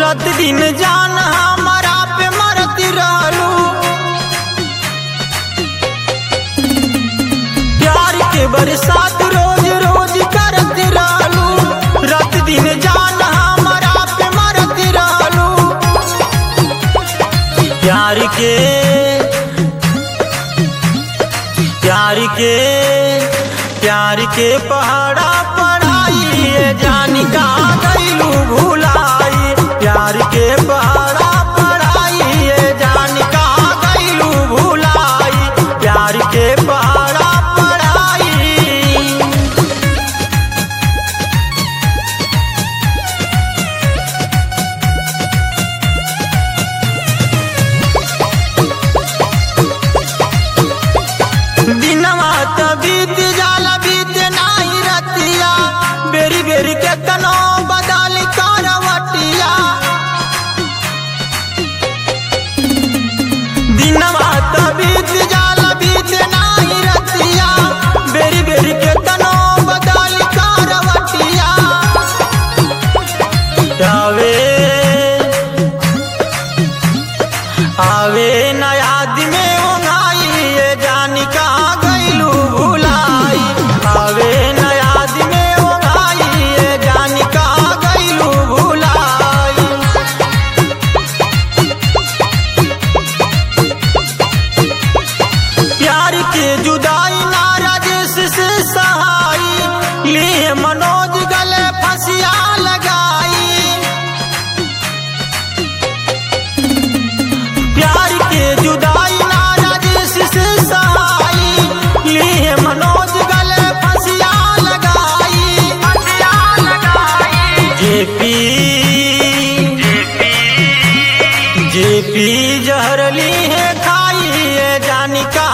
रात दिन जान हमारा पे मरती रहलू, प्यार के बरसात रोज रोज करती रहलू, रात दिन जान हमारा पे मरती रहलू। प्यार के पहाड़ा पढ़ाई जानी का गईलू भुलाई, प्यार के पहाड़ा पढ़ाई जानी का गईलू भुलाई, प्यार के पहाड़ा पढ़ाई। दिनवा त बीत जाला बीत नाही रतिया, बेरी बेरी के तनो बदल करवटिया। दिनवा त बीत जाला बीत नाही रतिया, बेरी बेरी के तनो बदल करवटिया। आवे न याद में ओंघाई जानी कहाँ गईलू भुलाई, आवे न याद में ओंघाई जानी कहाँ गईलू भुलाई। प्यार के जुदाई ना राजेश से सहाई, लिए मनोज गले फंसिया लगाई। प्यार के जुदाई ना राजेश से सहाई, लिए मनोज गले फंसिया लगाई। जेपी जहर ली है खाई जानी का